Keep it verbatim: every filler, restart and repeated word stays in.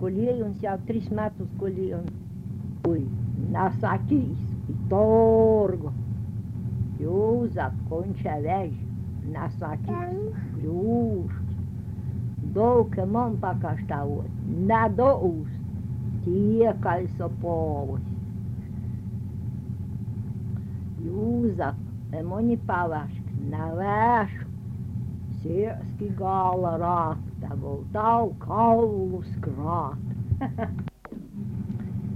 colhei uns jau três metros colhei fui na saquis e torgo Iuza conceveș na saquis Ius două că mă împacașta ori na două tie care să povă Iuza emoni pavaș na vēš sieski gala rāt, tā voltau kaulu skrāt.